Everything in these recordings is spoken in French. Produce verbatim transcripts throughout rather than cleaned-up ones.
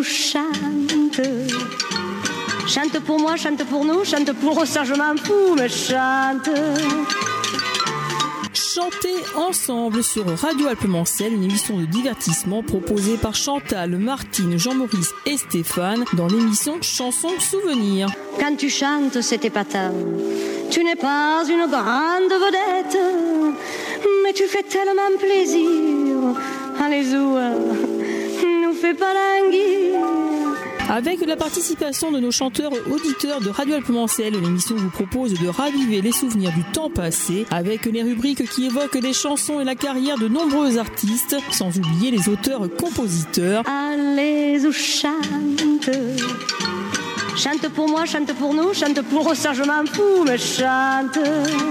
chante. Chante pour moi, chante pour nous, chante pour ça je m'en fous, mais chante. Chanter ensemble sur Radio Alpemancel, une émission de divertissement proposée par Chantal, Martine, Jean-Maurice et Stéphane dans l'émission Chansons Souvenirs. Quand tu chantes, c'est épatant. Tu n'es pas une grande vedette, mais tu fais tellement plaisir. Allez, Zoua, nous fais pas languir. Avec la participation de nos chanteurs auditeurs de Radio Alpemancel, l'émission vous propose de raviver les souvenirs du temps passé avec les rubriques qui évoquent les chansons et la carrière de nombreux artistes, sans oublier les auteurs-compositeurs. Allez, ou chante. Chante pour moi, chante pour nous, chante pour ça je m'en fous, mais chante.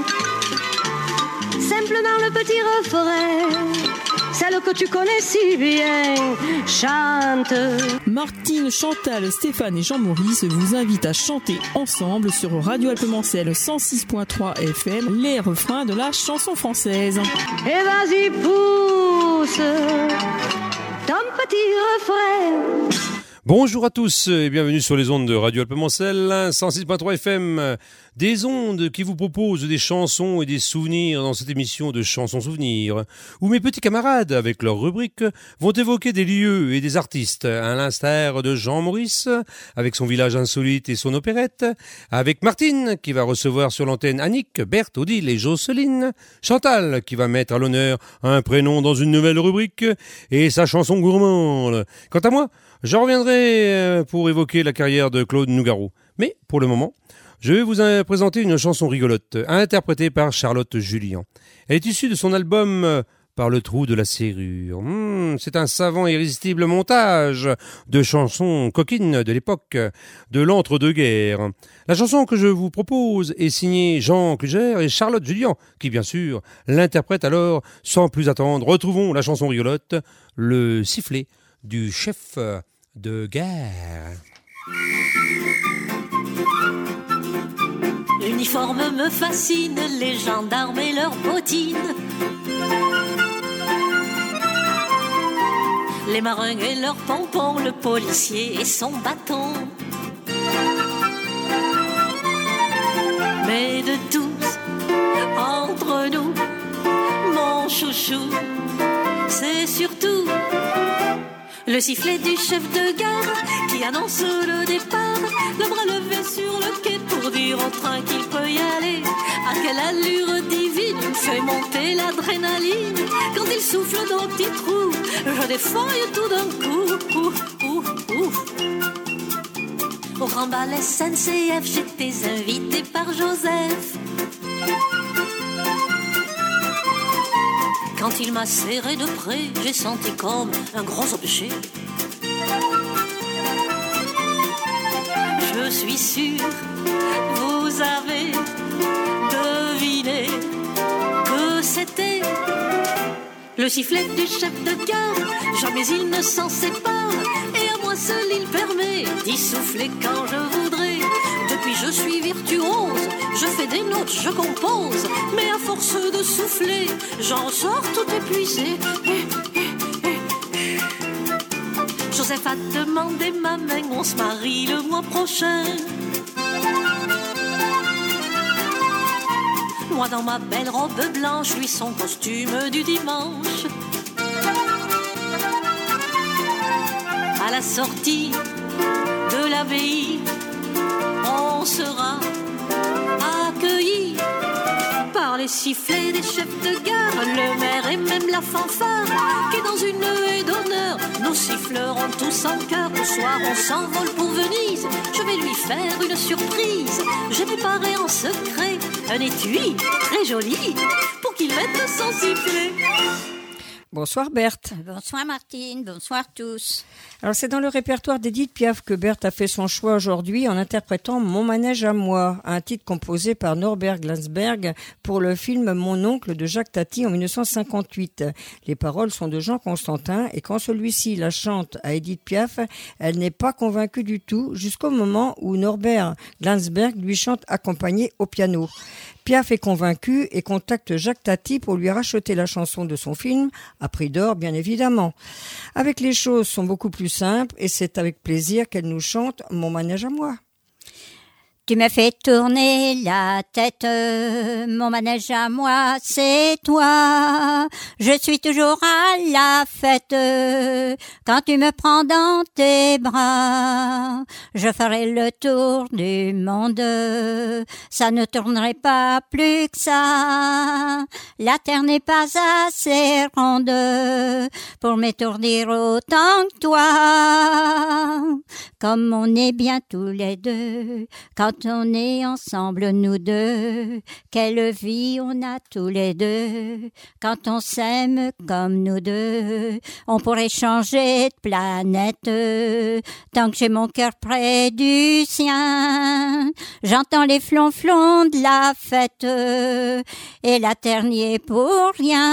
Simplement le petit refrain, celle que tu connais si bien, chante. Martine, Chantal, Stéphane et Jean-Maurice vous invitent à chanter ensemble sur Radio Alpemancel cent six point trois F M les refrains de la chanson française. Et vas-y, pousse ton petit refrain. Bonjour à tous et bienvenue sur les ondes de Radio Alpemancel cent six point trois F M, des ondes qui vous proposent des chansons et des souvenirs dans cette émission de Chansons Souvenirs, où mes petits camarades, avec leurs rubriques, vont évoquer des lieux et des artistes, à l'instar de Jean-Maurice, avec son village insolite et son opérette, avec Martine, qui va recevoir sur l'antenne Annick, Berthe, Odile et Jocelyne, Chantal, qui va mettre à l'honneur un prénom dans une nouvelle rubrique, et sa chanson gourmande. Quant à moi, je reviendrai pour évoquer la carrière de Claude Nougaro. Mais, pour le moment, je vais vous présenter une chanson rigolote, interprétée par Charlotte Julien. Elle est issue de son album « Par le trou de la serrure mmh, ». C'est un savant et irrésistible montage de chansons coquines de l'époque, de l'entre-deux-guerres. La chanson que je vous propose est signée Jean Clugère et Charlotte Julien, qui, bien sûr, l'interprète alors sans plus attendre. Retrouvons la chanson rigolote, le sifflet du chef de guerre. L'uniforme me fascine, les gendarmes et leurs bottines, les marins et leurs pompons, le policier et son bâton. Mais de tous, entre nous, mon chouchou, c'est surtout le sifflet du chef de gare qui annonce le départ, le bras levé sur le quai pour dire au train qu'il peut y aller. À quelle allure divine il fait monter l'adrénaline. Quand il souffle dans le petit trou, je défaille tout d'un coup. Ouf, ouf, ouf. Au grand bal S N C F, j'étais invité par Joseph. Quand il m'a serré de près, j'ai senti comme un gros objet. Je suis sûr, vous avez deviné que c'était le sifflet du chef de gare. Jamais il ne s'en sépare, et à moi seul il permet d'y souffler quand je voudrais. Depuis je suis virtuose, je fais des notes, je compose, mais à force de souffler, j'en sors tout épuisé. Joseph a demandé ma main, on se marie le mois prochain. Moi dans ma belle robe blanche, lui son costume du dimanche. À la sortie de l'abbaye, on sera accueillis par les sifflets des chefs de gare, le maire et même la fanfare, qui dans une haie d'honneur nous sifflerons tous en chœur. Au soir on s'envole pour Venise, je vais lui faire une surprise. J'ai préparé en secret un étui très joli pour qu'il mette son sifflet. Bonsoir Berthe. Bonsoir Martine, bonsoir tous. Alors c'est dans le répertoire d'Édith Piaf que Berthe a fait son choix aujourd'hui en interprétant Mon manège à moi, un titre composé par Norbert Glansberg pour le film Mon oncle de Jacques Tati en dix-neuf cent cinquante-huit. Les paroles sont de Jean Constantin et quand celui-ci la chante à Édith Piaf, elle n'est pas convaincue du tout jusqu'au moment où Norbert Glansberg lui chante accompagné au piano. Piaf est convaincu et contacte Jacques Tati pour lui racheter la chanson de son film, à prix d'or bien évidemment. Avec les choses sont beaucoup plus simples et c'est avec plaisir qu'elle nous chante « Mon manège à moi ». Tu me fais tourner la tête, mon manège à moi, c'est toi. Je suis toujours à la fête quand tu me prends dans tes bras. Je ferai le tour du monde, ça ne tournerait pas plus que ça. La terre n'est pas assez ronde pour m'étourdir autant que toi. Comme on est bien tous les deux, quand on est ensemble nous deux, quelle vie on a tous les deux, quand on s'aime comme nous deux, on pourrait changer de planète, tant que j'ai mon cœur près du sien, j'entends les flonflons de la fête, et la terre n'y est pour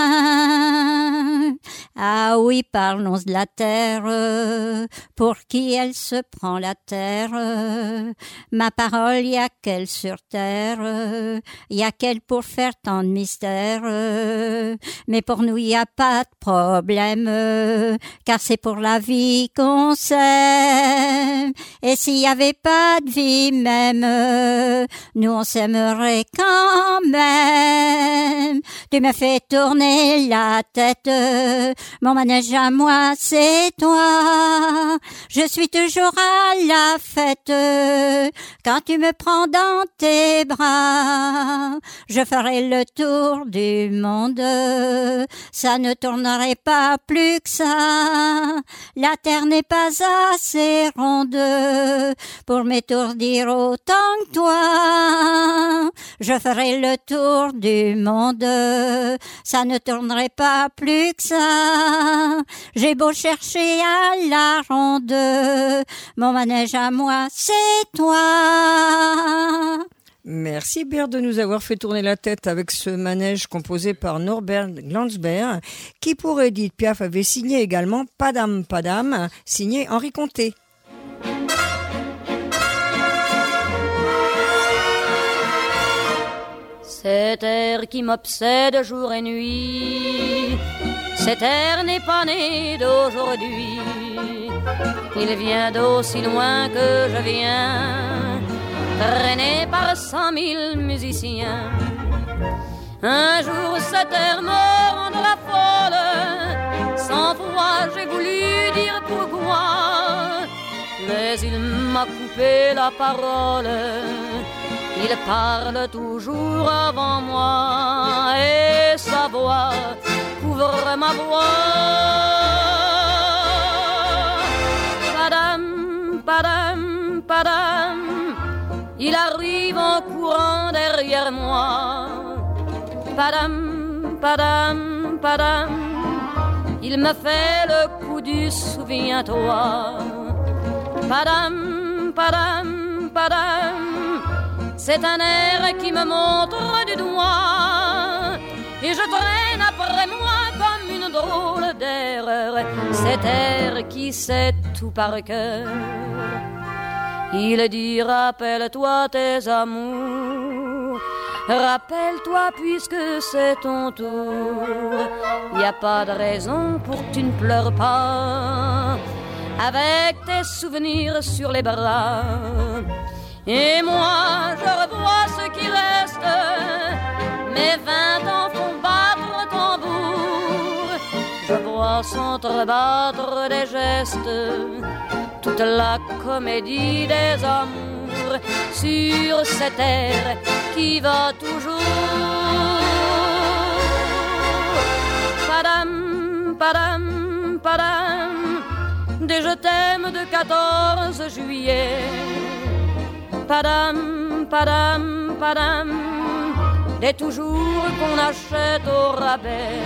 rien. Ah oui, parlons de la terre, pour qui elle se prend la terre, ma parole, y a qu'elle sur terre, y a qu'elle pour faire tant de mystères, mais pour nous y a pas de problème, car c'est pour la vie qu'on s'aime, et s'il y avait pas de vie même, nous on s'aimerait quand même. Tu me fais tourner la tête, mon manège à moi c'est toi, je suis toujours à la fête quand tu me prends dans tes bras. Je ferai le tour du monde, ça ne tournerait pas plus que ça. La terre n'est pas assez ronde pour m'étourdir autant que toi. Je ferai le tour du monde, ça ne tournerait pas plus que ça. J'ai beau chercher à la ronde, mon manège à moi c'est toi. Merci Bert de nous avoir fait tourner la tête avec ce manège composé par Norbert Glansberg, qui pour Edith Piaf avait signé également Padam Padam, signé Henri Conté. Cet air qui m'obsède jour et nuit, cet air n'est pas né d'aujourd'hui, il vient d'aussi loin que je viens, traîné par cent mille musiciens. Un jour cet air me rendra folle, cent fois j'ai voulu dire pourquoi, mais il m'a coupé la parole. Il parle toujours avant moi et sa voix couvre ma voix. Padam, padam, padam, il arrive en courant derrière moi. Padam, padam, padam, il me fait le coup du souviens-toi. Padam, padam, padam, c'est un air qui me montre du doigt et je traîne après moi comme une drôle d'erreur cet air qui sait tout par cœur. Il dit rappelle-toi tes amours, rappelle-toi puisque c'est ton tour. Y a pas de raison pour que tu ne pleures pas avec tes souvenirs sur les bras. Et moi je revois ce qui reste, mes vingt ans font battre tambour. Je vois s'entrebattre des gestes, toute la comédie des amours sur cette terre qui va toujours. Padam, padam, padam, des je t'aime de quatorze juillet. Padam, padam, padam, des toujours qu'on achète au rabais.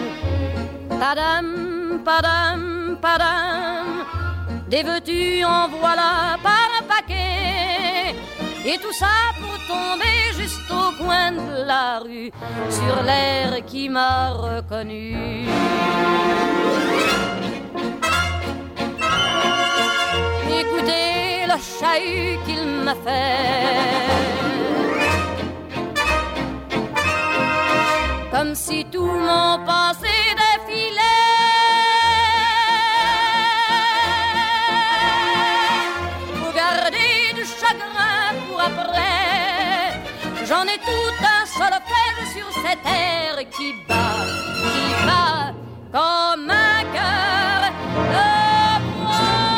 Padam, padam, padam, des veux-tu en voilà par un paquet. Et tout ça pour tomber juste au coin de la rue, sur l'air qui m'a reconnu. Écoutez le chahut qu'il m'a fait. comme si tout mon passé défilait. Pour garder du chagrin pour après, j'en ai tout un solfège sur cette terre qui bat, qui bat comme un cœur de bois.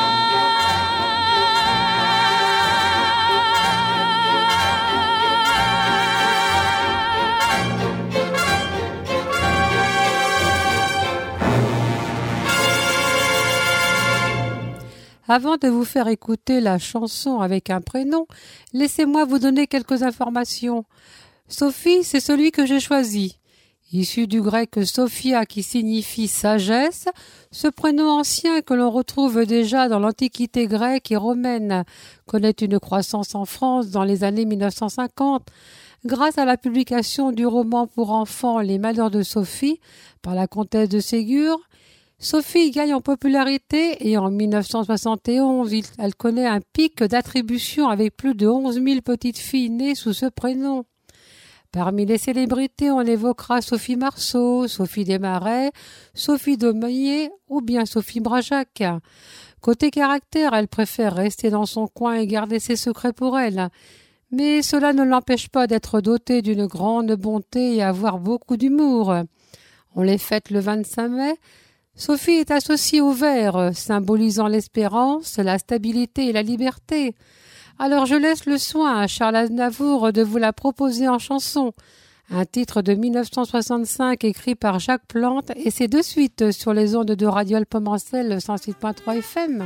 Avant de vous faire écouter la chanson avec un prénom, laissez-moi vous donner quelques informations. Sophie, c'est celui que j'ai choisi. Issu du grec Sophia qui signifie sagesse, ce prénom ancien que l'on retrouve déjà dans l'Antiquité grecque et romaine connaît une croissance en France dans les années mille neuf cent cinquante grâce à la publication du roman pour enfants Les Malheurs de Sophie par la comtesse de Ségur. Sophie gagne en popularité et en mille neuf cent soixante et onze, elle connaît un pic d'attribution avec plus de onze mille petites filles nées sous ce prénom. Parmi les célébrités, on évoquera Sophie Marceau, Sophie Desmarais, Sophie Daumier ou bien Sophie Brajac. Côté caractère, elle préfère rester dans son coin et garder ses secrets pour elle. Mais cela ne l'empêche pas d'être dotée d'une grande bonté et avoir beaucoup d'humour. On les fête le vingt-cinq mai. Sophie est associée au vert, symbolisant l'espérance, la stabilité et la liberté. Alors je laisse le soin à Charles Aznavour de vous la proposer en chanson. Un titre de mille neuf cent soixante-cinq écrit par Jacques Plante et c'est de suite sur les ondes de Radio Alpemancel cent six point trois F M.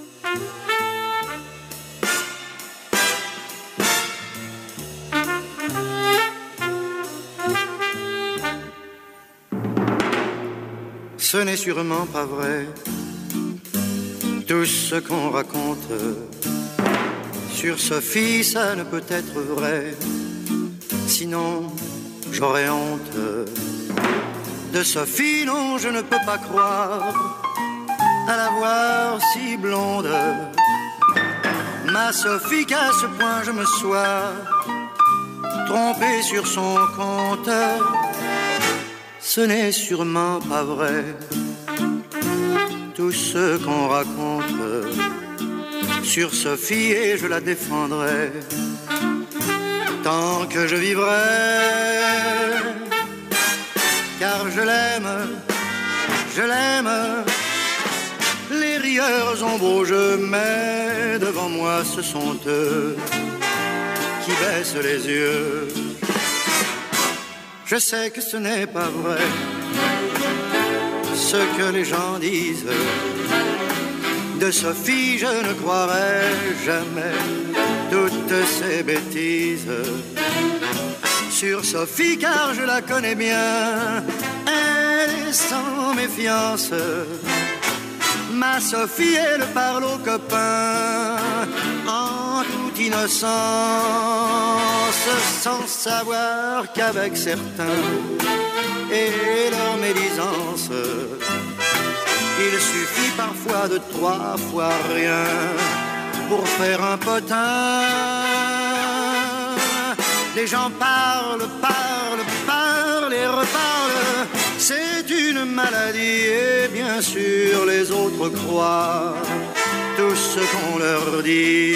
Ce n'est sûrement pas vrai, tout ce qu'on raconte sur Sophie, ça ne peut être vrai, sinon j'aurais honte. De Sophie, non, je ne peux pas croire à la voir si blonde. Ma Sophie, qu'à ce point je me sois trompé sur son compte. Ce n'est sûrement pas vrai, tout ce qu'on raconte sur Sophie et je la défendrai tant que je vivrai, car je l'aime, je l'aime. Les rieurs ont beau jeu, mais devant moi ce sont eux qui baissent les yeux. Je sais que ce n'est pas vrai ce que les gens disent. De Sophie, je ne croirai jamais toutes ces bêtises. Sur Sophie, car je la connais bien, elle est sans méfiance. Ma Sophie, elle parle aux copains en toute innocence, sans savoir qu'avec certains et leur médisance, il suffit parfois de trois fois rien pour faire un potin. Les gens parlent, parlent, parlent et reparlent. C'est une maladie et bien sûr les autres croient tout ce qu'on leur dit.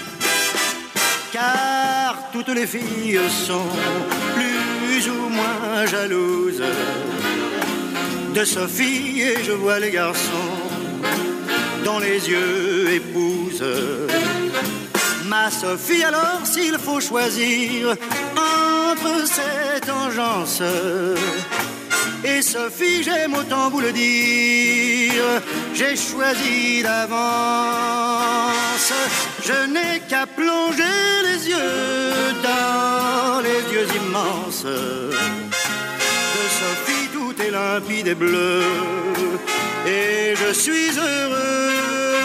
Car toutes les filles sont plus ou moins jalouses de Sophie et je vois les garçons dont les yeux épousent ma Sophie. Alors s'il faut choisir entre cette engeance et Sophie, j'aime autant vous le dire, j'ai choisi d'avance. Je n'ai qu'à plonger les yeux dans les yeux immenses de Sophie, tout est limpide et bleu, et je suis heureux,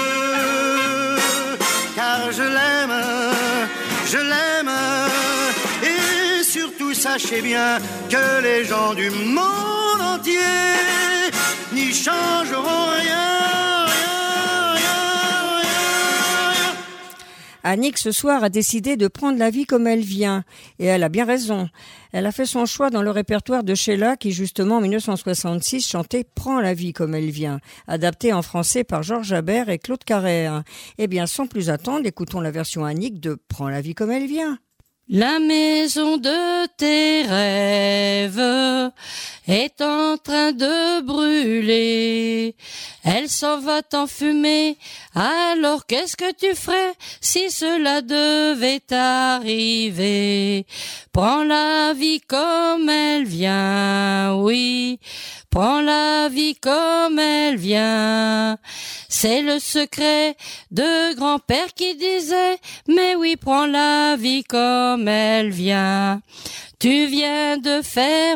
car je l'aime, je l'aime, et surtout sachez bien que les gens du monde entier n'y changeront rien, rien, rien, rien. Annick, ce soir, a décidé de prendre la vie comme elle vient. Et elle a bien raison. Elle a fait son choix dans le répertoire de Sheila qui, justement, en dix-neuf cent soixante-six, chantait « Prends la vie comme elle vient », adapté en français par Georges Habert et Claude Carrère. Eh bien, sans plus attendre, écoutons la version Annick de « Prends la vie comme elle vient ». La maison de tes rêves est en train de brûler. Elle s'en va t'enfumer. Alors qu'est-ce que tu ferais si cela devait t'arriver? Prends la vie comme elle vient, oui. Prends la vie comme elle vient. C'est le secret de grand-père qui disait, mais oui, prends la vie comme elle vient. Tu viens de faire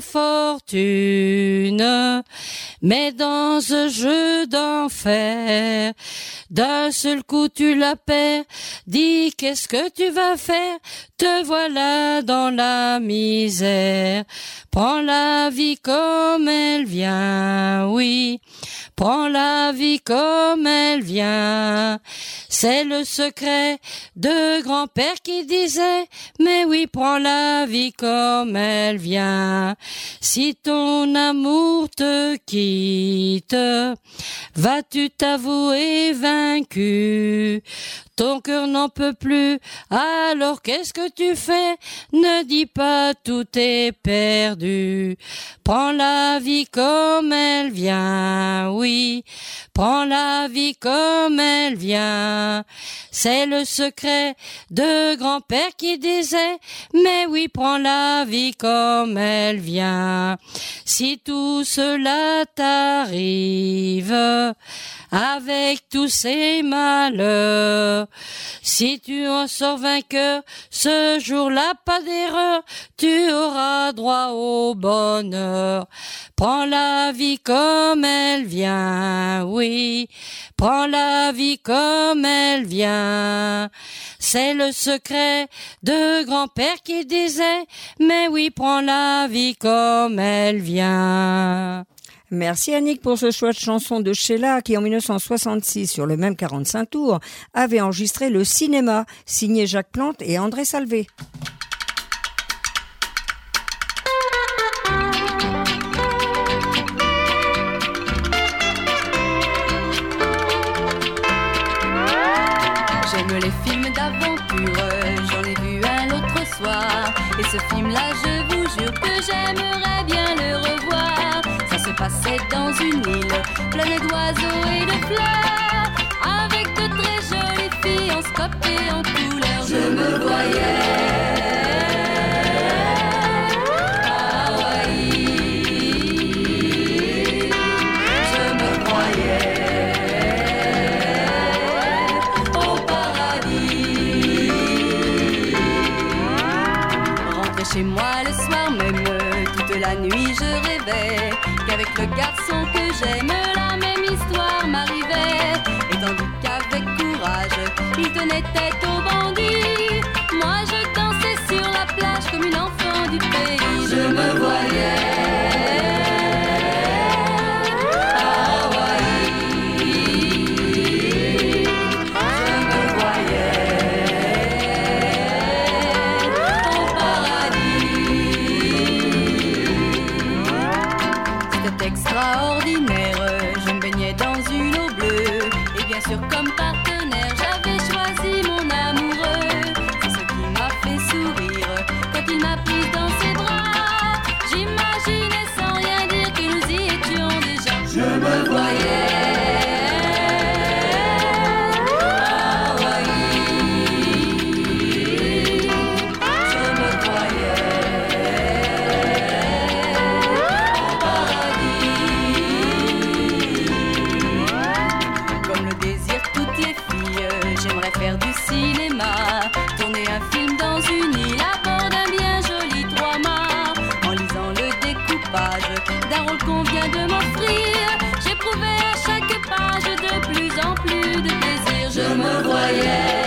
fortune, mais dans ce jeu d'enfer, d'un seul coup tu la perds. Dis, qu'est-ce que tu vas faire? Te voilà dans la misère. Prends la vie comme elle vient, oui. Prends la vie comme elle vient. C'est le secret de grand-père qui disait, mais oui, prends la vie comme elle vient. Si ton amour te quitte, vas-tu t'avouer vaincu? Ton cœur n'en peut plus, alors qu'est-ce que tu fais? Ne dis pas tout est perdu. Prends la vie comme elle vient, oui. Prends la vie comme elle vient. C'est le secret de grand-père qui disait, mais oui, prends la vie comme elle vient. Si tout cela t'arrive, avec tous ces malheurs, si tu en sors vainqueur, ce jour-là pas d'erreur, tu auras droit au bonheur. Prends la vie comme elle vient, oui, prends la vie comme elle vient. C'est le secret de grand-père qui disait, mais oui, prends la vie comme elle vient. Merci Annick pour ce choix de chanson de Sheila qui en dix-neuf cent soixante-six, sur le même quarante-cinq tours, avait enregistré Le Cinéma, signé Jacques Plante et André Salvé. J'aime les films d'aventure, j'en ai vu un l'autre soir. Et ce film-là, je vous jure que j'aimerais bien le revoir. Ça se passait dans une île pleine d'oiseaux et de fleurs, avec de très jolies filles en scope et en couleur. Je me voyais à Hawaï, je me croyais au paradis. Rentrer chez moi le soir même, toute la nuit je rêvais qu'avec le garçon que j'aime, la même histoire m'arrivait. Et tandis qu'avec courage, il tenait tête aux bandits, moi je dansais sur la plage comme une enfant du pays. Je me voyais à Hawaï, je me voyais au paradis. Extraordinaire, je me baignais dans une eau bleue, et bien sûr comme partenaire j'avais choisi mon amoureux. C'est ce qui m'a fait sourire quand il m'a prise dans ses bras. J'imaginais sans rien dire que nous y étions déjà. Je me voyais faire du cinéma, tourner un film dans une île à bord d'un bien joli trois-mâts. En lisant le découpage d'un rôle qu'on vient de m'offrir, j'éprouvais à chaque page de plus en plus de plaisir. Je me voyais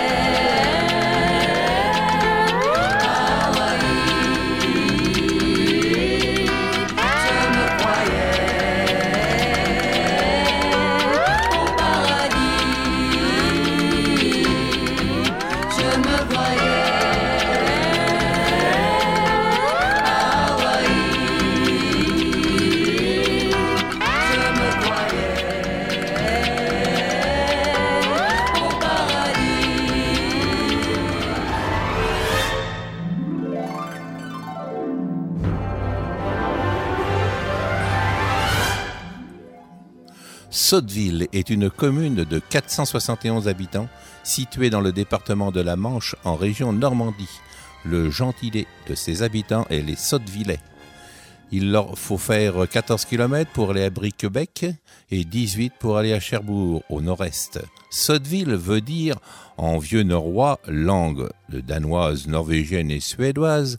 je me Sotteville est une commune de quatre cent soixante et onze habitants située dans le département de la Manche en région Normandie. Le gentilé de ses habitants est les Sottevillais. Il leur faut faire quatorze kilomètres pour aller à Briquebec et dix-huit pour aller à Cherbourg, au nord-est. Sotteville veut dire, en vieux norrois, langue danoise, norvégienne et suédoise,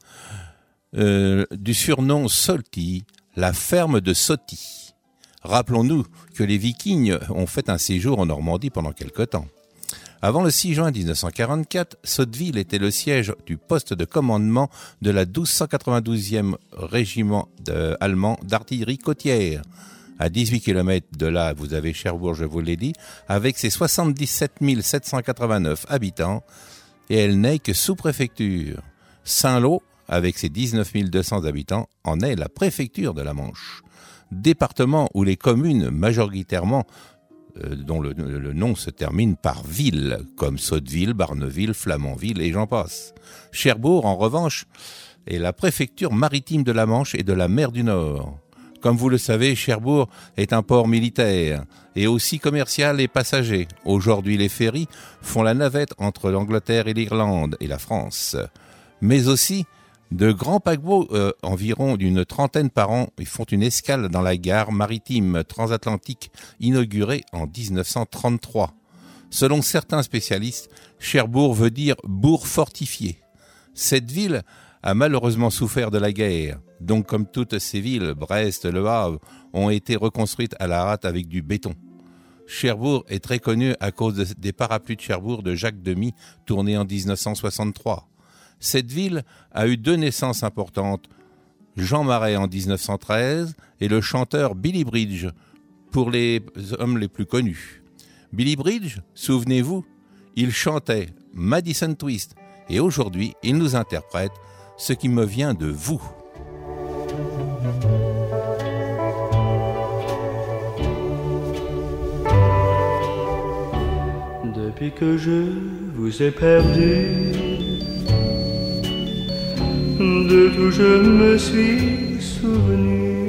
euh, du surnom Solti, la ferme de Sotti. Rappelons-nous que les Vikings ont fait un séjour en Normandie pendant quelque temps. Avant le six juin dix-neuf cent quarante-quatre, Sotteville était le siège du poste de commandement de la douze cent quatre-vingt-douzième régiment de, allemand d'artillerie côtière. À dix-huit kilomètres de là, vous avez Cherbourg, je vous l'ai dit, avec ses soixante-dix-sept mille sept cent quatre-vingt-neuf habitants, et elle n'est que sous-préfecture. Saint-Lô, avec ses dix-neuf mille deux cents habitants, en est la préfecture de la Manche. Département où les communes majoritairement euh, dont le, le nom se termine par ville, comme Sotteville, Barneville, Flamanville et j'en passe. Cherbourg, en revanche, est la préfecture maritime de la Manche et de la mer du Nord. Comme vous le savez, Cherbourg est un port militaire et aussi commercial et passager. Aujourd'hui, les ferries font la navette entre l'Angleterre et l'Irlande et la France. Mais aussi, de grands paquebots, euh, environ d'une trentaine par an, ils font une escale dans la gare maritime transatlantique inaugurée en dix-neuf cent trente-trois. Selon certains spécialistes, Cherbourg veut dire bourg fortifié. Cette ville a malheureusement souffert de la guerre. Donc, comme toutes ces villes, Brest, Le Havre, ont été reconstruites à la rate avec du béton. Cherbourg est très connu à cause de, des parapluies de Cherbourg de Jacques Demy, tournés en dix-neuf cent soixante-trois. Cette ville a eu deux naissances importantes, Jean Marais en dix-neuf cent treize et le chanteur Billy Bridge, pour les hommes les plus connus. Billy Bridge, souvenez-vous, il chantait Madison Twist et aujourd'hui, il nous interprète Ce qui me vient de vous. Depuis que je vous ai perdu, de tout je me suis souvenu,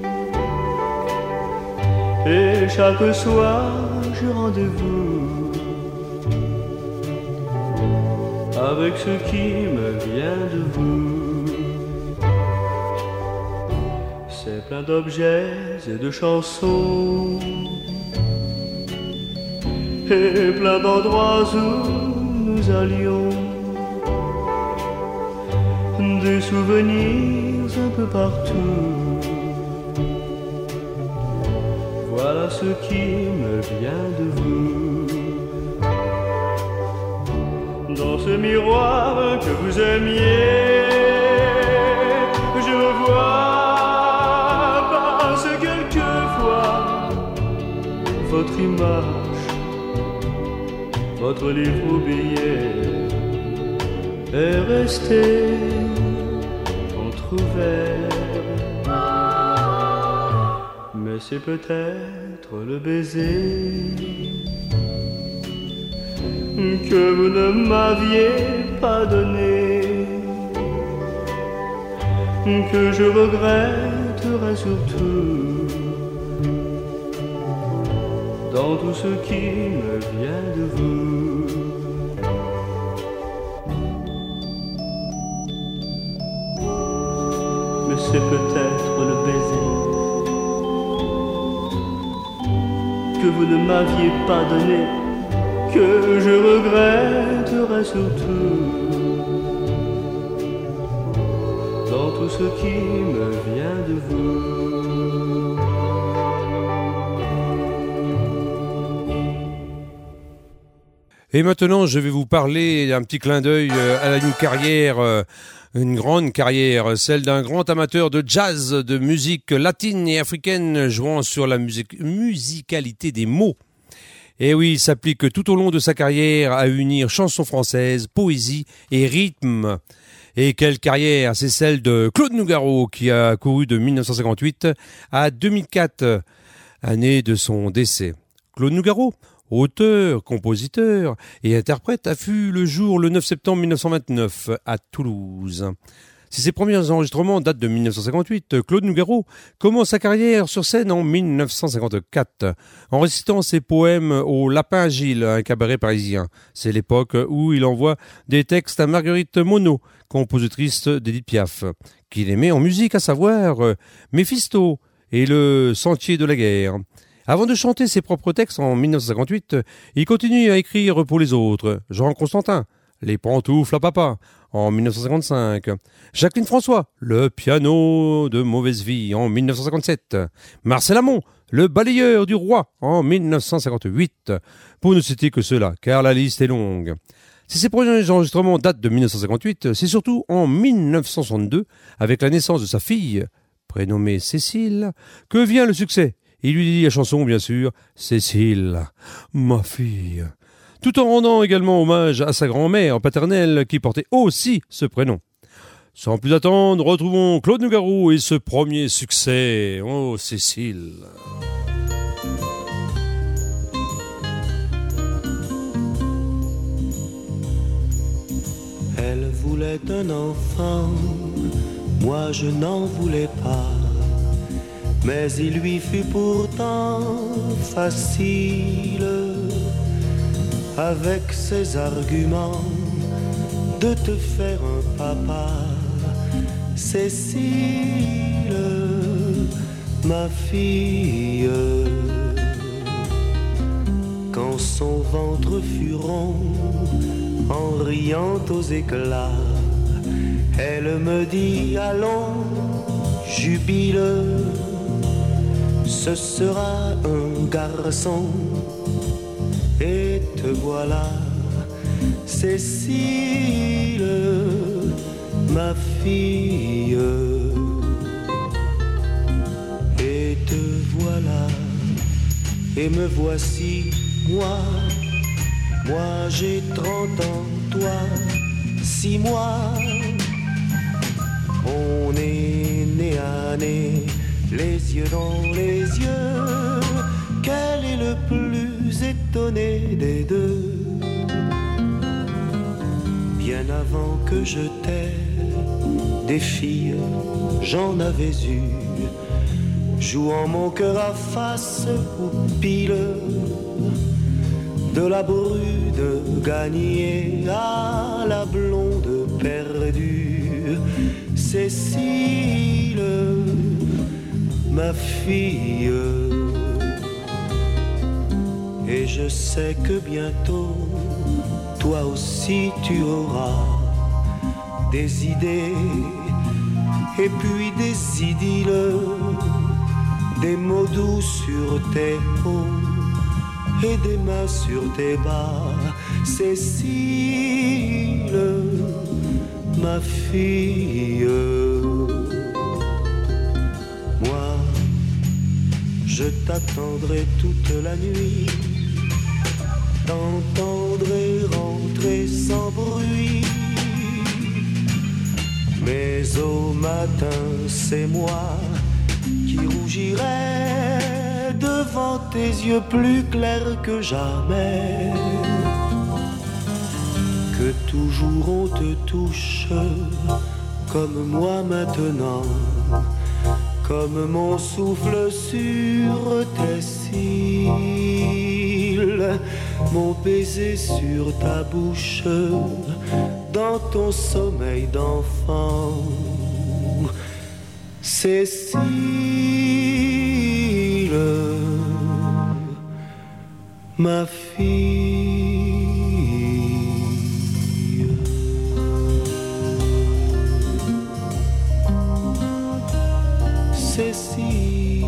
et chaque soir j'ai rendez-vous avec ce qui me vient de vous. C'est plein d'objets et de chansons, et plein d'endroits où nous allions, des souvenirs un peu partout. Voilà ce qui me vient de vous. Dans ce miroir que vous aimiez, je me vois parce que quelquefois votre image, votre livre oublié est resté entrouvert. Mais c'est peut-être le baiser que vous ne m'aviez pas donné, que je regretterai surtout dans tout ce qui me vient de vous. Mais c'est peut-être le baiser que vous ne m'aviez pas donné, que je regretterai surtout dans tout ce qui me vient de vous. Et maintenant, je vais vous parler d'un petit clin d'œil à une carrière, une grande carrière, celle d'un grand amateur de jazz, de musique latine et africaine, jouant sur la musique, musicalité des mots. Et oui, il s'applique tout au long de sa carrière à unir chansons françaises, poésie et rythme. Et quelle carrière, c'est celle de Claude Nougaro, qui a couru de mille neuf cent cinquante-huit à deux mille quatre, année de son décès. Claude Nougaro, auteur, compositeur et interprète, a vu le jour le neuf septembre mille neuf cent vingt-neuf à Toulouse. Si ses premiers enregistrements datent de mille neuf cent cinquante-huit, Claude Nougaro commence sa carrière sur scène en mille neuf cent cinquante-quatre, en récitant ses poèmes au Lapin Agile, un cabaret parisien. C'est l'époque où il envoie des textes à Marguerite Monod, compositrice d'Édith Piaf, qu'il aimait en musique, à savoir Méphisto et Le Sentier de la guerre. Avant de chanter ses propres textes en mille neuf cent cinquante-huit, il continue à écrire pour les autres. Jean Constantin, Les pantoufles à papa, en mille neuf cent cinquante-cinq. Jacqueline François, Le piano de mauvaise vie, en mille neuf cent cinquante-sept. Marcel Amont, Le balayeur du roi, en mille neuf cent cinquante-huit. Pour ne citer que cela, car la liste est longue. Si ces premiers enregistrements datent de mille neuf cent cinquante-huit, c'est surtout en mille neuf cent soixante-deux, avec la naissance de sa fille, prénommée Cécile, que vient le succès. Il lui dit la chanson, bien sûr, Cécile, ma fille, tout en rendant également hommage à sa grand-mère paternelle qui portait aussi ce prénom. Sans plus attendre, retrouvons Claude Nougaro et ce premier succès, oh Cécile. Elle voulait un enfant, moi je n'en voulais pas. Mais il lui fut pourtant facile, avec ses arguments, de te faire un papa. Cécile, ma fille, quand son ventre fut rond, en riant aux éclats, elle me dit allons, jubile, ce sera un garçon. Et te voilà, Cécile, ma fille. Et te voilà, et me voici, moi. Moi j'ai trente ans, toi, six mois. On est né à nez, les yeux dans les yeux. Quel est le plus étonné des deux? Bien avant que je t'aie, des filles, j'en avais eu, jouant mon cœur à face ou pile, de la brune gagnée à la blonde perdue. Cécile, ma fille. Et je sais que bientôt, toi aussi tu auras des idées, et puis des idylles, des mots doux sur tes hauts et des mains sur tes bas. Cécile, ma fille. Moi, je t'attendrai toute la nuit, t'entendrai rentrer sans bruit. Mais au matin, c'est moi qui rougirai devant tes yeux plus clairs que jamais. Que toujours on te touche comme moi maintenant, comme mon souffle sur tes cils, mon baiser sur ta bouche, dans ton sommeil d'enfant. Cécile, ma fille. Cécile.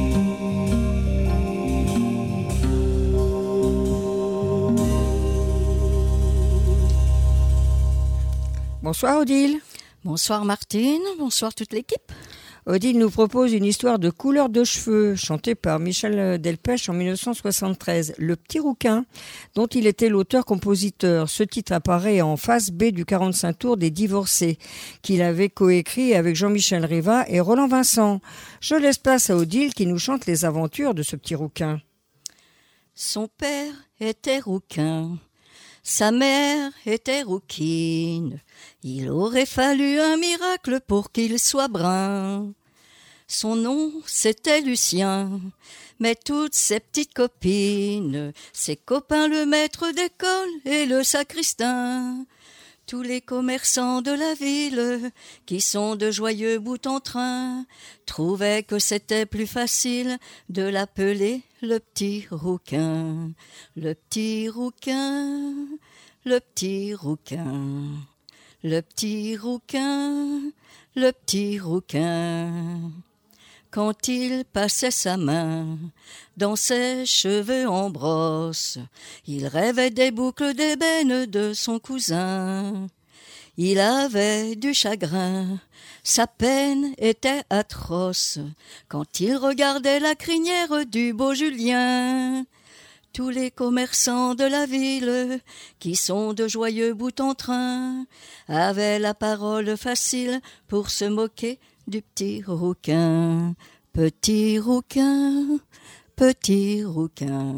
Bonsoir Odile. Bonsoir Martine, bonsoir toute l'équipe. Odile nous propose une histoire de couleur de cheveux, chantée par Michel Delpech en mille neuf cent soixante-treize, Le Petit Rouquin, dont il était l'auteur-compositeur. Ce titre apparaît en face B du quarante-cinq tours des Divorcés, qu'il avait coécrit avec Jean-Michel Riva et Roland Vincent. Je laisse place à Odile qui nous chante les aventures de ce petit rouquin. Son père était rouquin, Sa mère était rouquine, il aurait fallu un miracle pour qu'il soit brun. Son nom, c'était Lucien, mais toutes ses petites copines, ses copains le maître d'école et le sacristain, tous les commerçants de la ville, qui sont de joyeux bout-en-train, trouvaient que c'était plus facile de l'appeler le petit rouquin, le petit rouquin, le petit rouquin, le petit rouquin, le petit rouquin. Quand il passait sa main dans ses cheveux en brosse, il rêvait des boucles d'ébène de son cousin. Il avait du chagrin, sa peine était atroce, quand il regardait la crinière du beau Julien. Tous les commerçants de la ville, qui sont de joyeux bout-en-train, avaient la parole facile pour se moquer du petit rouquin. Petit rouquin, petit rouquin,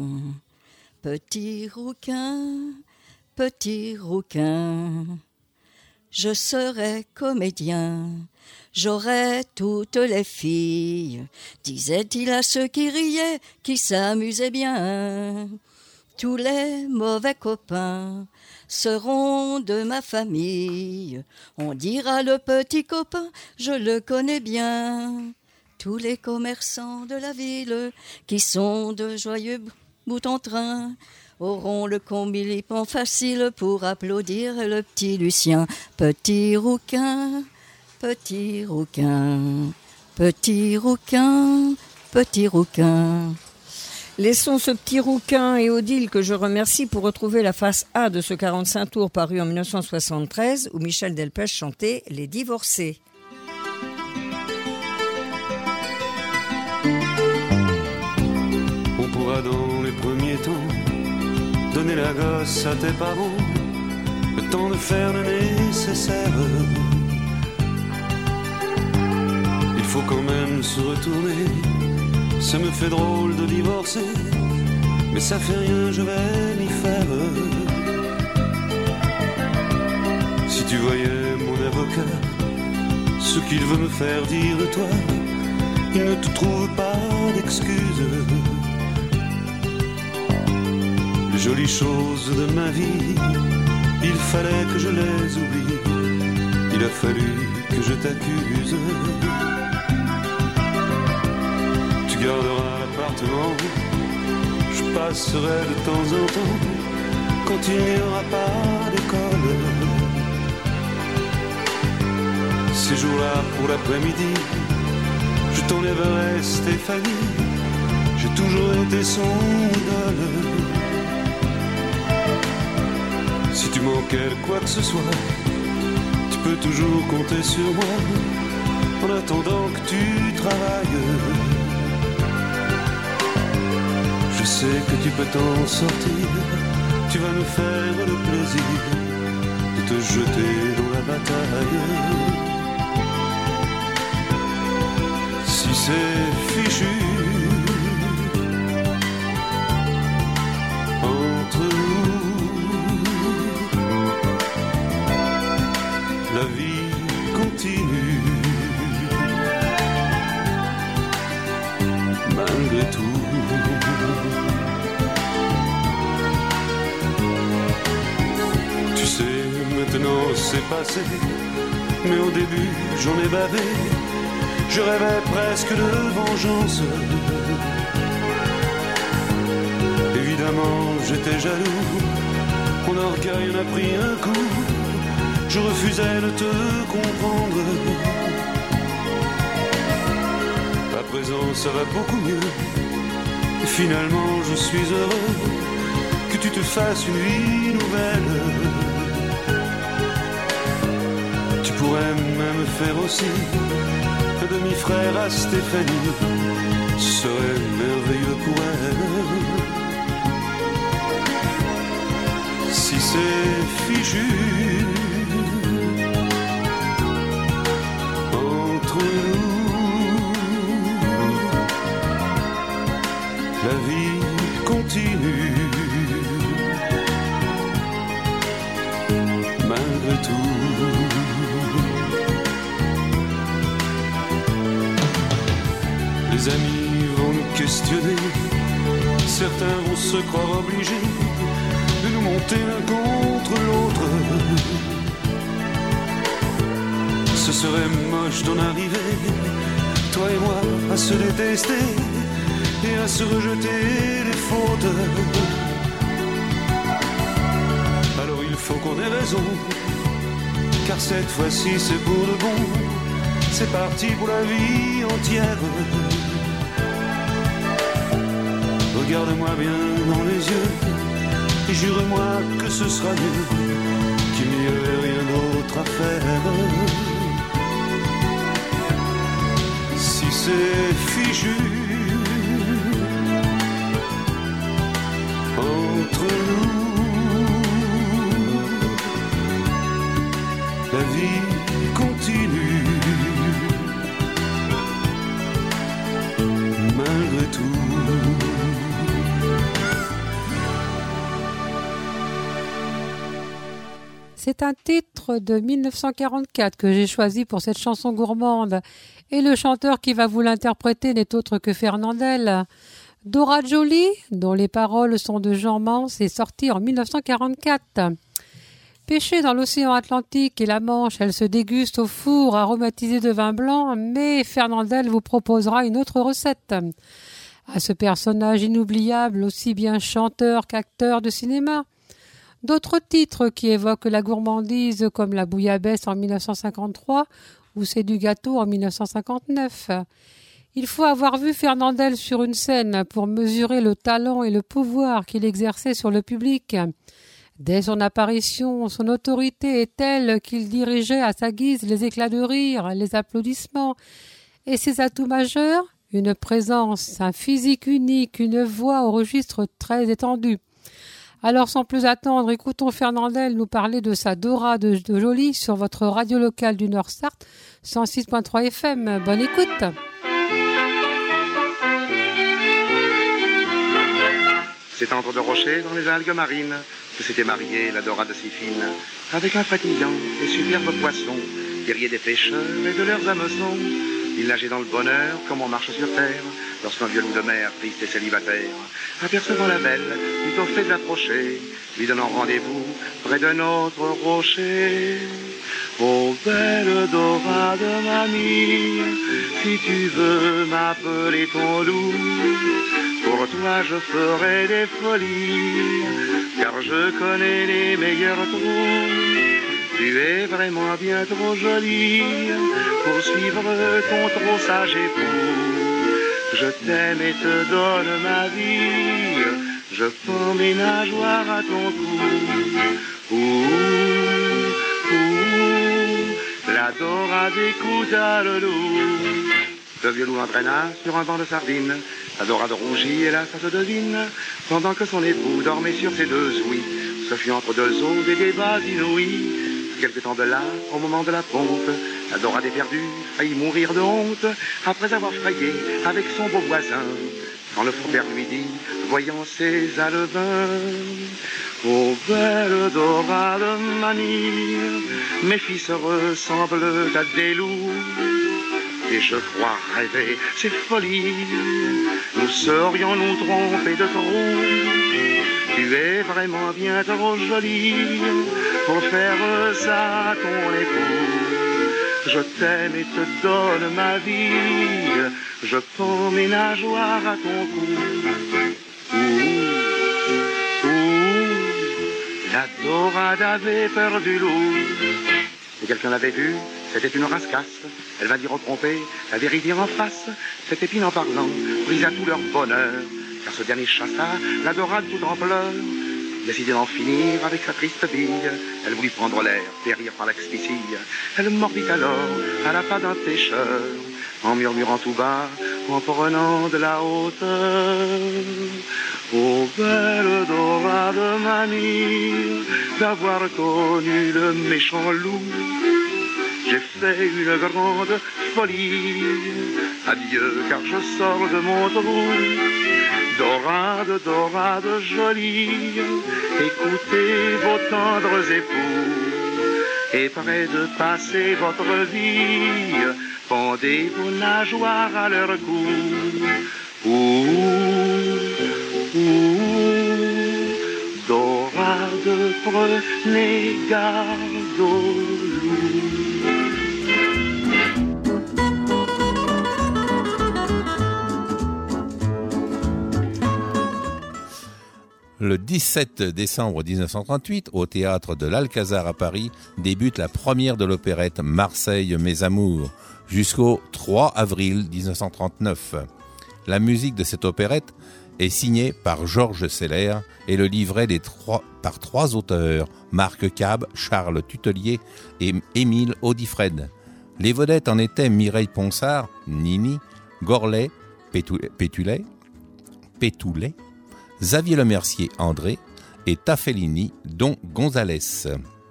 petit rouquin, petit rouquin. Je serai comédien, j'aurai toutes les filles, disait-il à ceux qui riaient, qui s'amusaient bien. Tous les mauvais copains seront de ma famille. On dira le petit copain, je le connais bien. Tous les commerçants de la ville, qui sont de joyeux bout-en-train, auront le combilipan facile pour applaudir le petit Lucien. Petit rouquin, petit rouquin, petit rouquin, petit rouquin. Laissons ce petit rouquin et Odile que je remercie pour retrouver la face A de ce quarante-cinq tours paru en dix-neuf cent soixante-treize où Michel Delpech chantait Les Divorcés. On pourra dans les premiers temps donner la gosse à tes parents, le temps de faire le nécessaire. Il faut quand même se retourner. Ça me fait drôle de divorcer, mais ça fait rien, je vais m'y faire. Si tu voyais mon avocat, ce qu'il veut me faire dire de toi, il ne te trouve pas d'excuses. Les jolies choses de ma vie, il fallait que je les oublie. Il a fallu que je t'accuse. Tu garderas l'appartement, je passerai de temps en temps, quand il n'y aura pas d'école. Ces jours-là pour l'après-midi, je t'enlèverai Stéphanie, j'ai toujours été son idole. Si tu manquais de quoi que ce soit, tu peux toujours compter sur moi, en attendant que tu travailles. Je sais que tu peux t'en sortir, tu vas me faire le plaisir de te jeter dans la bataille. Si c'est fichu entre nous, la vie continue malgré tout. Maintenant c'est passé, mais au début j'en ai bavé. Je rêvais presque de vengeance. Évidemment j'étais jaloux, mon orgueil en a pris un coup. Je refusais de te comprendre. À présent ça va beaucoup mieux, et finalement je suis heureux que tu te fasses une vie nouvelle. Tu pourrais même faire aussi un demi-frère à Stéphanie, ce serait merveilleux pour elle. Si c'est fichu entre nous, la vie continue Tes amis vont nous questionner, certains vont se croire obligés de nous monter l'un contre l'autre. Ce serait moche d'en arriver, toi et moi, à se détester et à se rejeter les fautes. Alors il faut qu'on ait raison, car cette fois-ci c'est pour de bon. C'est parti pour la vie entière. Regarde-moi bien dans les yeux et jure-moi que ce sera mieux, qu'il n'y ait rien d'autre à faire. Si c'est fichu entre nous, la vie continue malgré tout. C'est un titre de mille neuf cent quarante-quatre que j'ai choisi pour cette chanson gourmande. Et le chanteur qui va vous l'interpréter n'est autre que Fernandel. Dora Jolie, dont les paroles sont de Jean Mance, est sortie en mille neuf cent quarante-quatre. Pêchée dans l'océan Atlantique et la Manche, elle se déguste au four aromatisé de vin blanc, mais Fernandel vous proposera une autre recette. À ce personnage inoubliable, aussi bien chanteur qu'acteur de cinéma. D'autres titres qui évoquent la gourmandise comme La Bouillabaisse en mille neuf cent cinquante-trois ou C'est du gâteau en mille neuf cent cinquante-neuf. Il faut avoir vu Fernandel sur une scène pour mesurer le talent et le pouvoir qu'il exerçait sur le public. Dès son apparition, son autorité est telle qu'il dirigeait à sa guise les éclats de rire, les applaudissements. Et ses atouts majeurs, une présence, un physique unique, une voix au registre très étendu. Alors sans plus attendre, écoutons Fernandel nous parler de sa Dora de, de Jolie sur votre radio locale du Nord-Sarthe, cent six point trois F M. Bonne écoute. C'est entre deux rochers dans les algues marines que s'était mariée la dorade si fine, avec un frétillant et superbe poisson, guerrier des pêcheurs et de leurs hameçons. Il nageait dans le bonheur comme on marche sur terre, lorsqu'un vieux loup de mer, triste et célibataire, apercevant la belle, lui offrait de l'approcher, lui donnant rendez-vous près d'un autre rocher. Oh belle dorade mamie, si tu veux m'appeler ton loup, pour toi je ferai des folies, car je connais les meilleurs trous. Tu es vraiment bien trop jolie pour suivre ton trop sage époux. Je t'aime et te donne ma vie, je prends mes nageoires à ton cou. Ouh, ouh, la dorade écouta le loup. Le vieux loup l'entraîna sur un banc de sardines. La dorade rougit, et là ça se devine, pendant que son époux dormait sur ses deux ouïes. Ce fut entre deux eaux des débats inouïs. Quelque temps de là, au moment de la ponte, la dorade éperdue faillit mourir de honte, après avoir frayé avec son beau voisin, quand le frère lui dit, voyant ses alevins. Oh belle dorade manie, mes fils ressemblent à des loups, et je crois rêver ces folies, nous serions nous tromper de trop. Tu es vraiment bien trop jolie pour faire ça à ton époux. Je t'aime et te donne ma vie, je prends mes nageoires à ton cou. Ouh, ouh, la dorade avait peur du loup. Et quelqu'un l'avait vue, c'était une rascasse. Elle va dire au trompé la vérité en face. Cette épine en parlant brisa tout leur bonheur, car ce dernier chassa la dorade tout en pleurs. Décidée d'en finir avec sa triste bille, elle voulut prendre l'air, périr par l'asphyxie. Elle mordit alors à la pas d'un pêcheur, en murmurant tout bas, en prenant de la hauteur. Oh belle dorade mamie, d'avoir connu le méchant loup, j'ai fait une grande folie. Adieu, car je sors de mon trou. Dorade, dorade jolie, écoutez vos tendres époux, et près de passer votre vie, pendant tendez vos nageoires à leur cou. Ouh, ouh, dorade, prenez garde au loup. Le dix-sept décembre dix-neuf cent trente-huit, au théâtre de l'Alcazar à Paris, débute la première de l'opérette Marseille Mes Amours, jusqu'au trois avril dix-neuf cent trente-neuf. La musique de cette opérette est signée par Georges Seller et le livret des trois, par trois auteurs, Marc Cab, Charles Tutelier et Émile Audifred. Les vedettes en étaient Mireille Ponsard, Nini, Gorlet, Pétoulet, Pétoulet, Pétoulet Xavier Lemercier, André, et Tafellini, dont Gonzalez.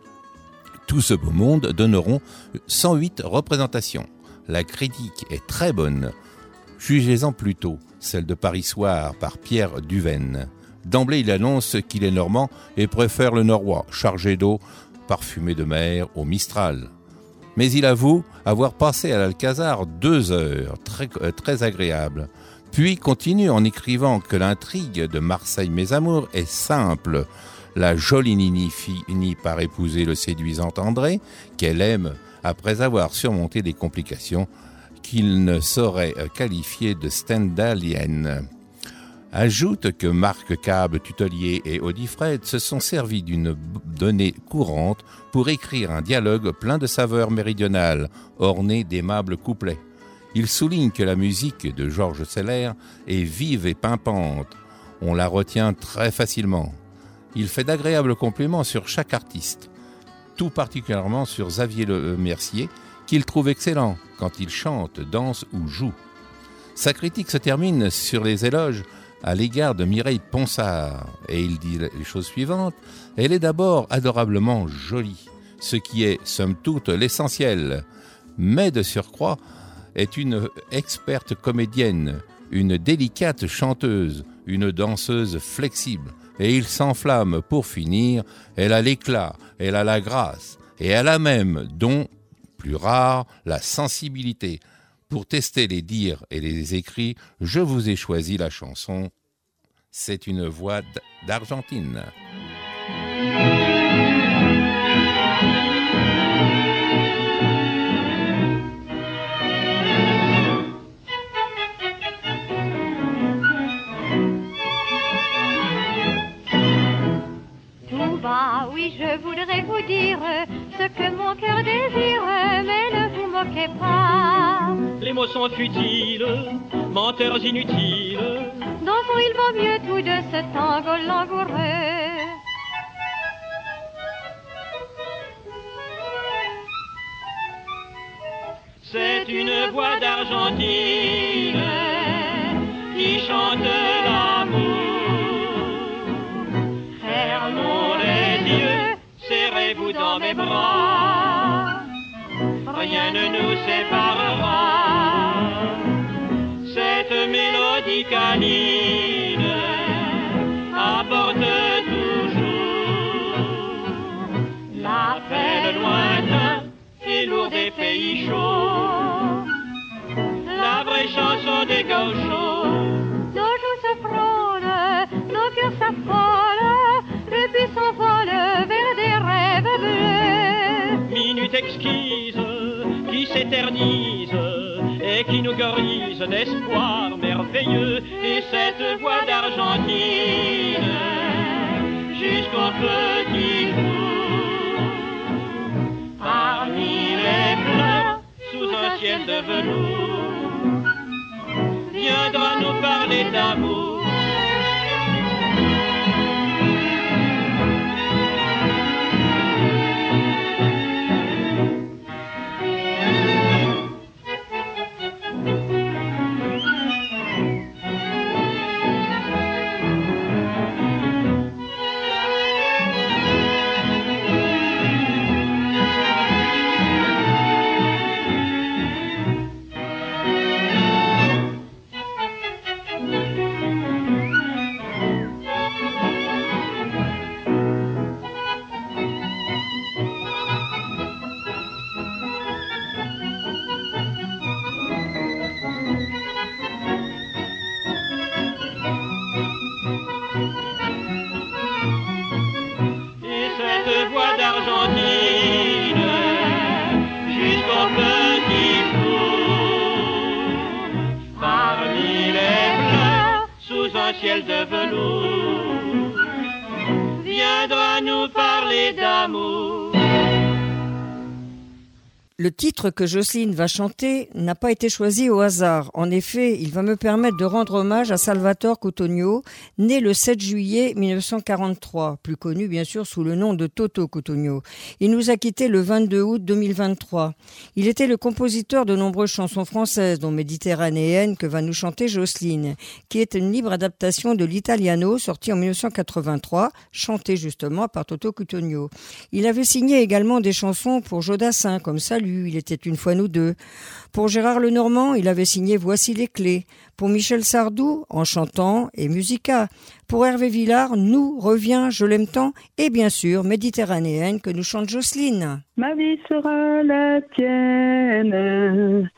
Tout ce beau monde donneront cent huit représentations. La critique est très bonne. Jugez-en plutôt, celle de Paris Soir par Pierre Duvaine. D'emblée, il annonce qu'il est normand et préfère le norrois, chargé d'eau, parfumé de mer au Mistral. Mais il avoue avoir passé à l'Alcazar deux heures, très, très agréables. Puis continue en écrivant que l'intrigue de Marseille Mes Amours est simple. La jolie Nini finit par épouser le séduisant André, qu'elle aime après avoir surmonté des complications qu'il ne saurait qualifier de stendhaliennes. Ajoute que Marc Cab, Tutelier et Audifred se sont servis d'une donnée courante pour écrire un dialogue plein de saveurs méridionales, orné d'aimables couplets. Il souligne que la musique de Georges Seller est vive et pimpante. On la retient très facilement. Il fait d'agréables compliments sur chaque artiste, tout particulièrement sur Xavier Lemercier, qu'il trouve excellent quand il chante, danse ou joue. Sa critique se termine sur les éloges à l'égard de Mireille Ponsard, et il dit les choses suivantes. Elle est d'abord adorablement jolie, ce qui est, somme toute, l'essentiel, mais de surcroît, est une experte comédienne, une délicate chanteuse, une danseuse flexible. Et il s'enflamme pour finir, elle a l'éclat, elle a la grâce, et elle a même, dont, plus rare, la sensibilité. Pour tester les dires et les écrits, je vous ai choisi la chanson « C'est une voix d'Argentine ». Ah oui, je voudrais vous dire ce que mon cœur désire, mais ne vous moquez pas. Les mots sont futiles, menteurs inutiles. Dansons, il vaut mieux tout de ce tango langoureux. C'est une voix d'Argentine qui chante l'amour. Serrez-vous dans mes bras, rien ne nous séparera. Cette mélodie canine apporte toujours l'appel lointain et lourd des pays chauds, la vraie chanson des gauchos. Nos joues se frôlent, nos cœurs s'affolent, le but s'envole vers des rêves bleus. Minute exquise qui s'éternise et qui nous grise d'espoir merveilleux. Et cette voix d'Argentine jusqu'au petit jour, parmi les fleurs sous un ciel de velours, viendra nous parler d'amour. un ciel de velours, viendra nous parler d'amour. Le titre que Jocelyne va chanter n'a pas été choisi au hasard. En effet, il va me permettre de rendre hommage à Salvatore Cutugno, né le sept juillet mille neuf cent quarante-trois, plus connu bien sûr sous le nom de Toto Cutugno. Il nous a quittés le vingt-deux août deux mille vingt-trois. Il était le compositeur de nombreuses chansons françaises, dont Méditerranéenne, que va nous chanter Jocelyne, qui est une libre adaptation de l'italiano sorti en mille neuf cent quatre-vingt-trois, chanté justement par Toto Cutugno. Il avait signé également des chansons pour Jodassin, comme Salut, il était une fois nous deux. Pour Gérard Lenormand, il avait signé Voici les clés. Pour Michel Sardou, En chantant et Musica. Pour Hervé Villard, Nous, Reviens, Je l'aime tant. Et bien sûr, Méditerranéenne que nous chante Jocelyne. Ma vie sera la tienne,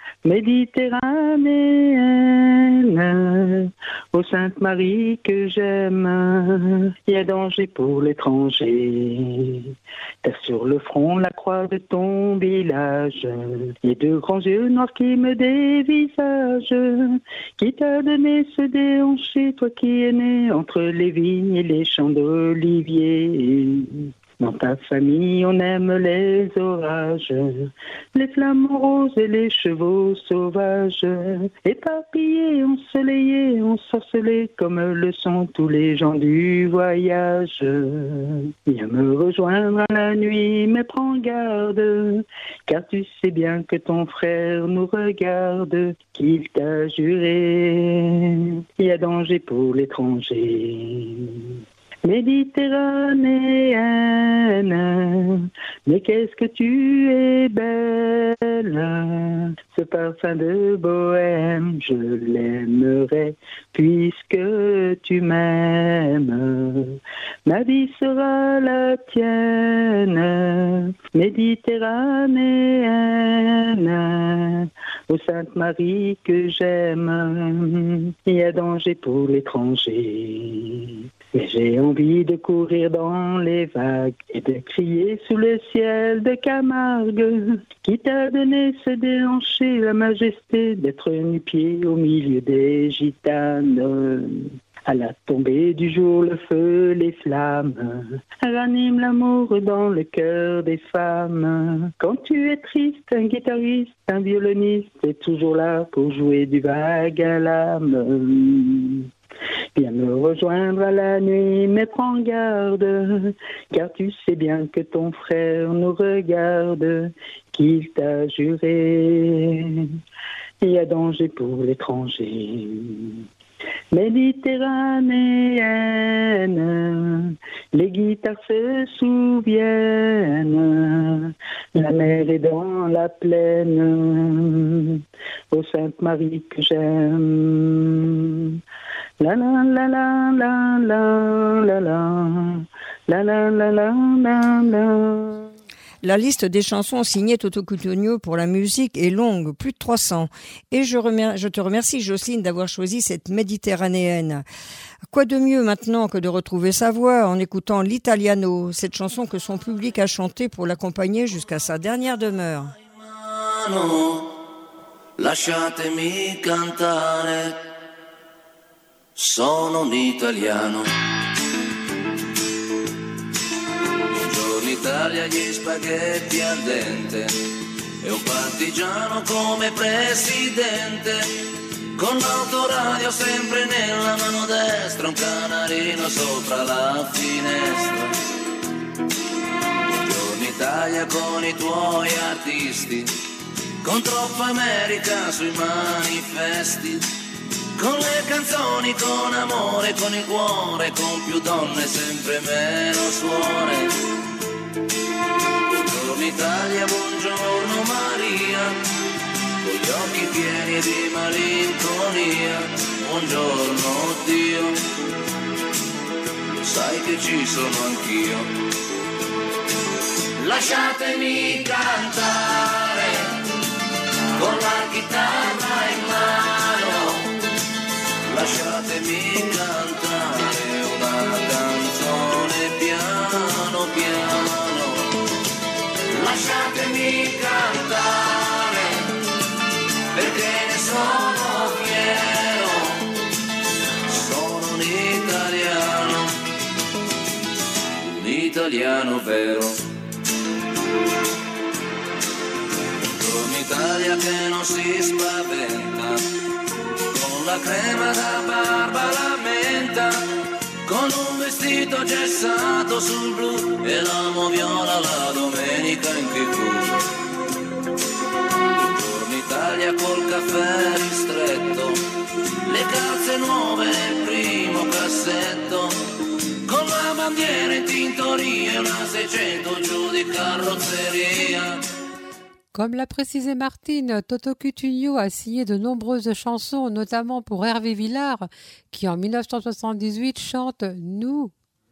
méditerranéenne, ô Sainte Marie que j'aime, il y a danger pour l'étranger. T'as sur le front la croix de ton village, les deux grands yeux noirs qui me dévisagent. Qui t'a donné ce déhanché, toi qui es né entre les vignes et les champs d'olivier? Dans ta famille, on aime les orages, les flamants roses et les chevaux sauvages, éparpillés, ensoleillés, ensorcelés, comme le sont tous les gens du voyage. Viens me rejoindre à la nuit, mais prends garde, car tu sais bien que ton frère nous regarde, qu'il t'a juré, il y a danger pour l'étranger. Méditerranéenne, mais qu'est-ce que tu es belle, ce parfum de bohème, je l'aimerai puisque tu m'aimes. Ma vie sera la tienne, Méditerranéenne, ô Sainte Marie que j'aime, il y a danger pour l'étranger. Et j'ai envie de courir dans les vagues et de crier sous le ciel de Camargue, qui t'a donné ce déhanché, la majesté d'être nu-pied au milieu des gitanes. À la tombée du jour, le feu, les flammes raniment l'amour dans le cœur des femmes. Quand tu es triste, un guitariste, un violoniste est toujours là pour jouer du vague à l'âme. Viens me rejoindre à la nuit, mais prends garde, car tu sais bien que ton frère nous regarde, qu'il t'a juré, il y a danger pour l'étranger. Méditerranéenne, les guitares se souviennent, la mer est dans la plaine, ô Sainte Marie que j'aime. La la la la la la la la la la la la la. La liste des chansons signées Toto Cutugno pour la musique est longue, plus de trois cents. Et je, remer- je te remercie, Jocelyne, d'avoir choisi cette méditerranéenne. Quoi de mieux maintenant que de retrouver sa voix en écoutant l'italiano, cette chanson que son public a chantée pour l'accompagner jusqu'à sa dernière demeure. Lasciatemi cantare, sono un italiano. Buongiorno Italia, gli spaghetti al dente e un partigiano come presidente, con l'autoradio sempre nella mano destra, un canarino sopra la finestra. Buongiorno Italia con i tuoi artisti, con troppa America sui manifesti, con le canzoni, con amore, con il cuore, con più donne, sempre meno suore. Buongiorno Italia, buongiorno Maria, con gli occhi pieni di malinconia. Buongiorno Dio, lo sai che ci sono anch'io. Lasciatemi cantare con la chitarra in mano, lasciatemi cantare una canzone piano piano, lasciatemi cantare perché ne sono fiero, sono un italiano vero. Un'Italia che non si spaventa, con la crema da barba la menta, con un vestito gessato sul blu e l'amo viola la domenica in tivù. Italia col caffè ristretto, le calze nuove nel primo cassetto, con la bandiera in tintoria e una seicento giù di carrozzeria. Comme l'a précisé Martine, Toto Cutugno a signé de nombreuses chansons, notamment pour Hervé Villard, qui en dix-neuf cent soixante-dix-huit chante « Nous ».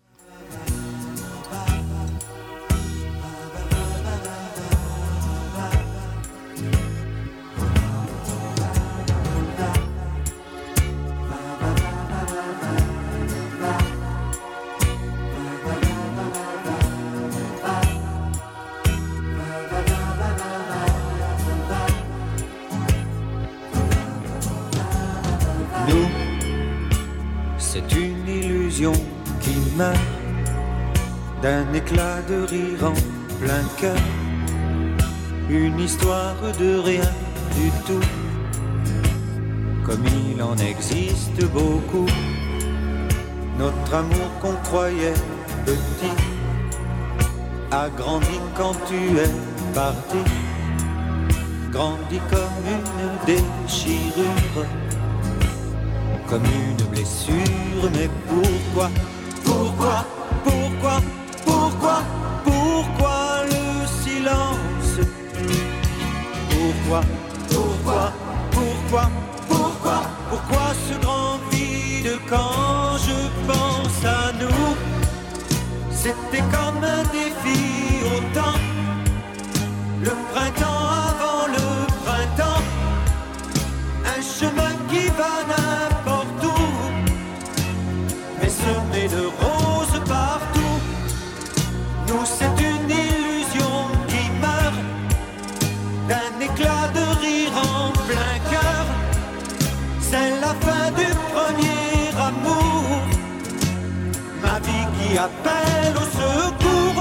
Nous, c'est une illusion qui meurt d'un éclat de rire en plein cœur. Une histoire de rien du tout, comme il en existe beaucoup. Notre amour qu'on croyait petit a grandi quand tu es parti, grandi comme une déchirure, comme une blessure. Mais pourquoi, pourquoi, pourquoi, pourquoi, pourquoi le silence? Pourquoi, pourquoi, pourquoi, pourquoi, pourquoi ce grand vide quand je pense à nous? C'était comme un défi autant, le printemps avant le printemps, un chemin qui va n'importe où, mais semé de roses partout. Nous c'est une illusion qui meurt d'un éclat de rire en plein cœur. C'est la fin du premier amour, ma vie qui appelle au secours.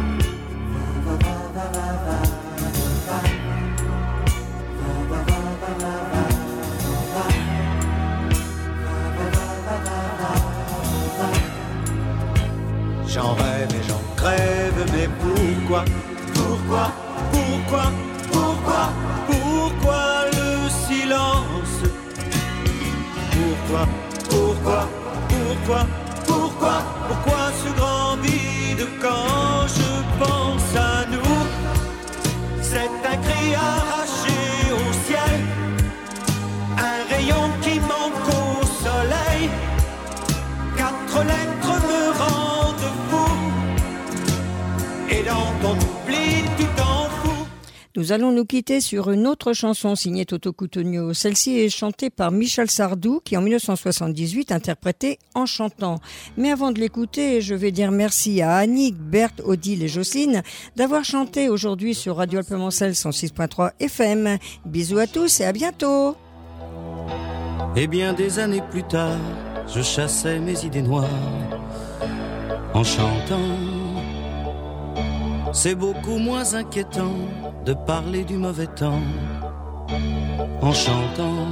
J'en rêve et j'en crève, mais pourquoi, pourquoi, pourquoi, pourquoi, pourquoi le silence? Pourquoi, pourquoi, pourquoi, pourquoi, pourquoi ce grand vide quand je pense à nous? C'est un cri arraché au ciel, un rayon qui manque au soleil, quatre lettres me rendent fou, et dans ton oubli tu t'en fous. Nous allons nous quitter sur une autre chanson signée Toto Cutugno. Celle-ci est chantée par Michel Sardou qui en dix-neuf cent soixante-dix-huit interprétait En chantant. Mais avant de l'écouter, je vais dire merci à Annick, Berthe, Odile et Jocelyne d'avoir chanté aujourd'hui sur Radio Alpemancel cent six point trois F M. Bisous à tous et à bientôt. Et bien des années plus tard, je chassais mes idées noires en chantant. C'est beaucoup moins inquiétant de parler du mauvais temps en chantant.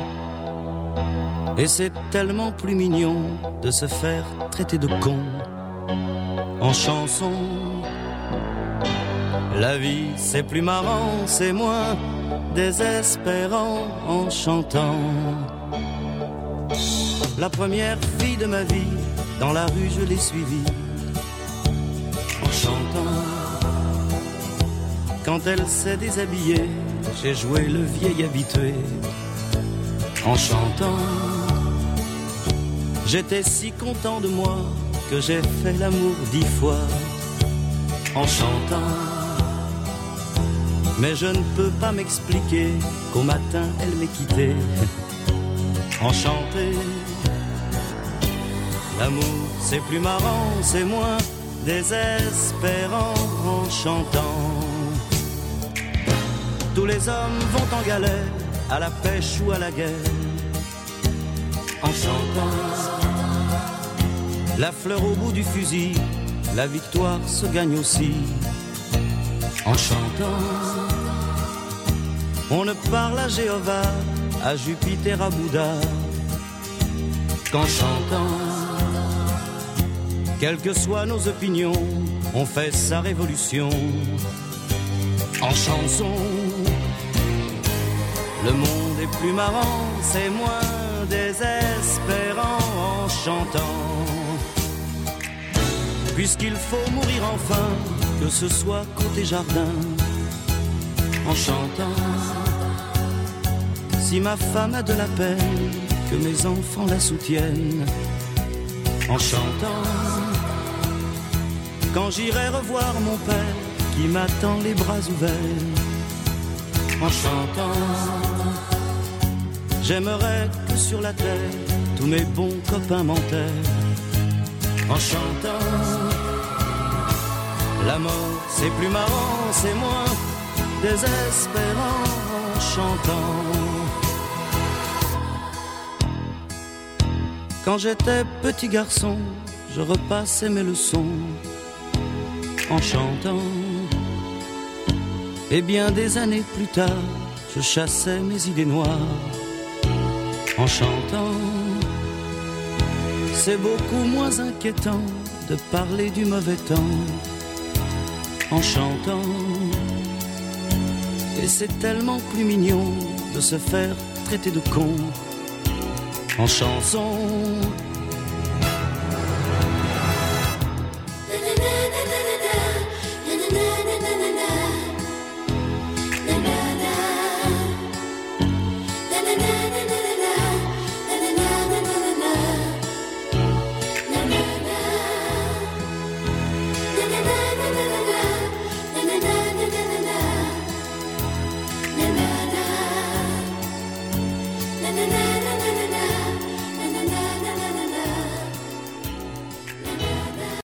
Et c'est tellement plus mignon de se faire traiter de con en chanson. La vie c'est plus marrant, c'est moins désespérant en chantant. La première fille de ma vie, dans la rue je l'ai suivie en chantant. Quand elle s'est déshabillée, j'ai joué le vieil habitué en chantant. J'étais si content de moi que j'ai fait l'amour dix fois en chantant. Mais je ne peux pas m'expliquer qu'au matin elle m'ait quitté enchanté. L'amour c'est plus marrant, c'est moins désespérant en chantant. Tous les hommes vont en galère, à la pêche ou à la guerre, en chantant. La fleur au bout du fusil la victoire se gagne aussi en chantant. On ne parle à Jéhovah, à Jupiter, à Bouddha qu'en chantant. Quelles que soient nos opinions, on fait sa révolution en chanson. Le monde est plus marrant, c'est moins désespérant en chantant. Puisqu'il faut mourir enfin, que ce soit côté jardin, en chantant. Si ma femme a de la peine, que mes enfants la soutiennent, en chantant. Quand j'irai revoir mon père, qui m'attend les bras ouverts, en chantant. J'aimerais que sur la terre, tous mes bons copains m'enterrent, en chantant. La mort c'est plus marrant, c'est moins désespérant en chantant. Quand j'étais petit garçon, je repassais mes leçons en chantant. Et bien des années plus tard, je chassais mes idées noires en chantant. C'est beaucoup moins inquiétant de parler du mauvais temps en chantant. Et c'est tellement plus mignon de se faire traiter de con en chanson.